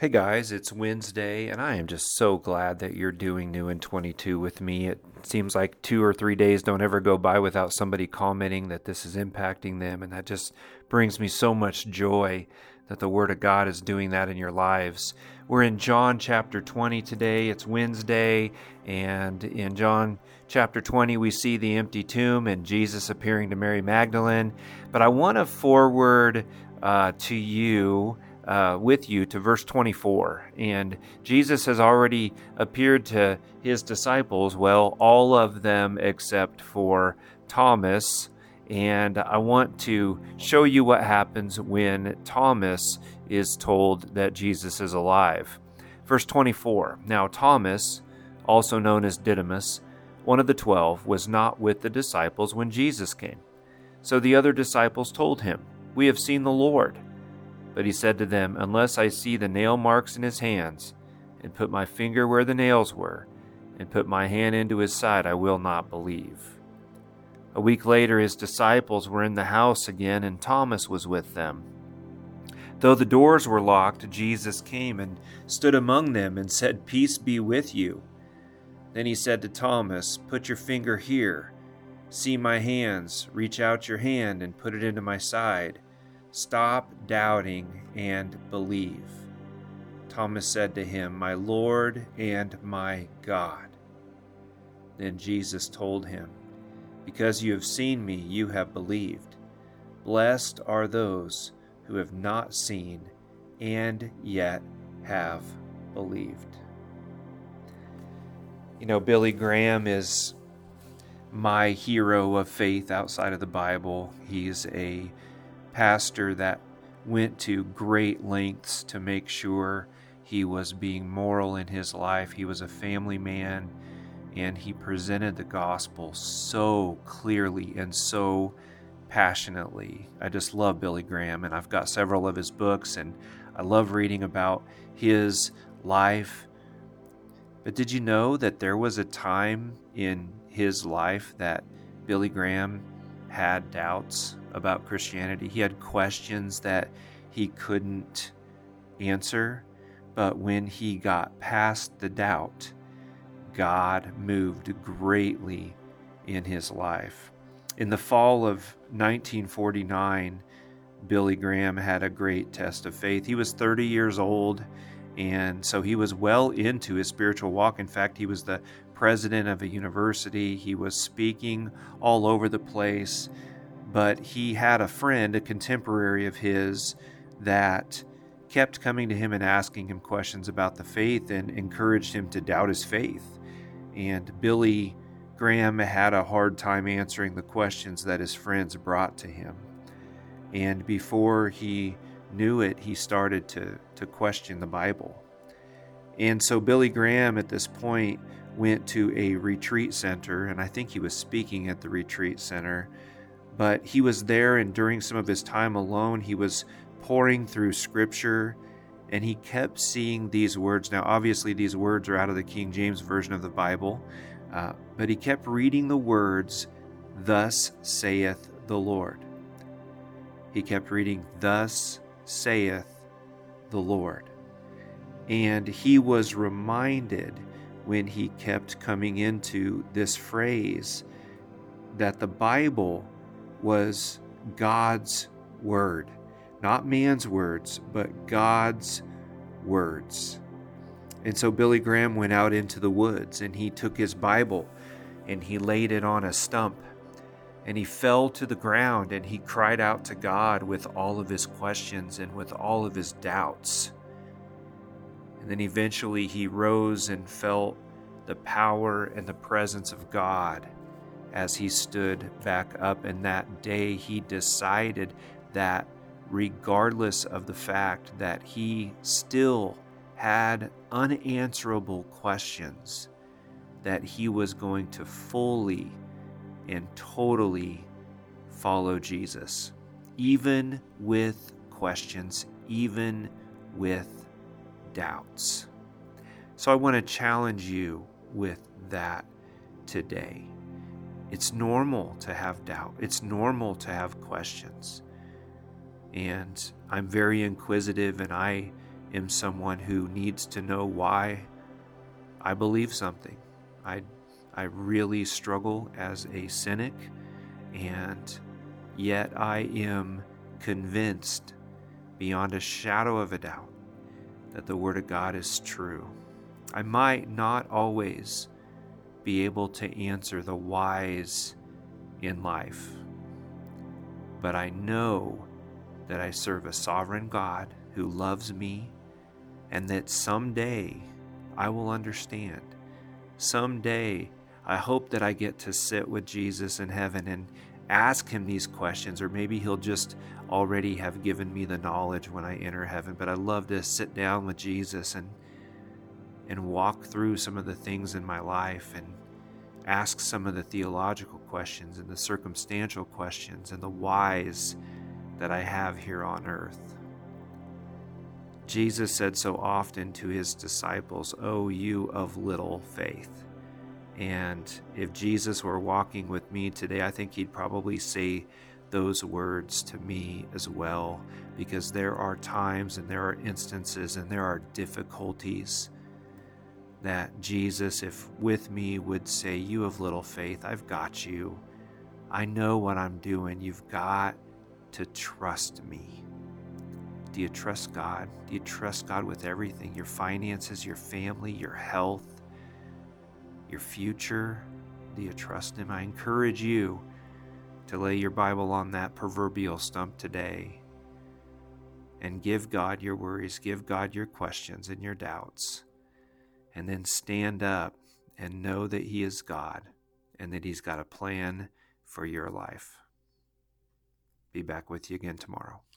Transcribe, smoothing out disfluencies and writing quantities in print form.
Hey guys, it's Wednesday, and I am just so glad that you're doing New in 22 with me. It seems like 2 or 3 days don't ever go by without somebody commenting that this is impacting them, and that just brings me so much joy that the Word of God is doing that in your lives. We're in John chapter 20 today. It's Wednesday, and in John chapter 20, we see the empty tomb and Jesus appearing to Mary Magdalene. But I want to forward to you with you to verse 24. And Jesus has already appeared to his disciples, well, all of them except for Thomas. And I want to show you what happens when Thomas is told that Jesus is alive. Verse 24, Now Thomas, also known as Didymus, one of the 12, was not with the disciples when Jesus came. So the other disciples told him, We have seen the Lord. But he said to them, Unless I see the nail marks in his hands, and put my finger where the nails were, and put my hand into his side, I will not believe. A week later, his disciples were in the house again, and Thomas was with them. Though the doors were locked, Jesus came and stood among them and said, Peace be with you. Then he said to Thomas, Put your finger here. See my hands. Reach out your hand and put it into my side. Stop doubting and believe. Thomas said to him, My Lord and my God. Then Jesus told him, Because you have seen me, you have believed. Blessed are those who have not seen and yet have believed. You know, Billy Graham is my hero of faith outside of the Bible. He's a pastor that went to great lengths to make sure he was being moral in his life. He was a family man, and he presented the gospel so clearly and so passionately. I just love Billy Graham, and I've got several of his books, and I love reading about his life. But did you know that there was a time in his life that Billy Graham had doubts about Christianity? He had questions that he couldn't answer, but when he got past the doubt, God moved greatly in his life. In the fall of 1949, Billy Graham had a great test of faith. He was 30 years old, and so he was well into his spiritual walk. In fact, he was the president of a university. He was speaking all over the place. But he had a friend, a contemporary of his, that kept coming to him and asking him questions about the faith and encouraged him to doubt his faith. And Billy Graham had a hard time answering the questions that his friends brought to him. And before he knew it, he started to question the Bible. And so Billy Graham at this point went to a retreat center, and I think he was speaking at the retreat center. But he was there, and during some of his time alone, he was pouring through Scripture, and he kept seeing these words. Now, obviously, these words are out of the King James Version of the Bible, but he kept reading the words, Thus saith the Lord. He kept reading, Thus saith the Lord. And he was reminded when he kept coming into this phrase that the Bible was God's word, not man's words, but God's words. And so Billy Graham went out into the woods, and he took his Bible and he laid it on a stump, and he fell to the ground, and he cried out to God with all of his questions and with all of his doubts. And then eventually he rose and felt the power and the presence of God as he stood back up. And that day he decided that regardless of the fact that he still had unanswerable questions, that he was going to fully and totally follow Jesus, even with questions, even with doubts. So I want to challenge you with that today. It's normal to have doubt. It's normal to have questions. And I'm very inquisitive, and I am someone who needs to know why I believe something. I really struggle as a cynic, and yet I am convinced beyond a shadow of a doubt that the Word of God is true. I might not always be able to answer the whys in life, but I know that I serve a sovereign God who loves me, and that someday I will understand. Someday I hope that I get to sit with Jesus in heaven and ask him these questions, or maybe he'll just already have given me the knowledge when I enter heaven. But I love to sit down with Jesus and walk through some of the things in my life and ask some of the theological questions and the circumstantial questions and the whys that I have here on earth. Jesus said so often to his disciples, "Oh, you of little faith." And if Jesus were walking with me today, I think he'd probably say those words to me as well, because there are times and there are instances and there are difficulties that Jesus, if with me, would say, "You of little faith, I've got you. I know what I'm doing. You've got to trust me." Do you trust God? Do you trust God with everything? Your finances, your family, your health, your future? Do you trust him? I encourage you to lay your Bible on that proverbial stump today and give God your worries, give God your questions and your doubts, and then stand up and know that he is God and that he's got a plan for your life. Be back with you again tomorrow.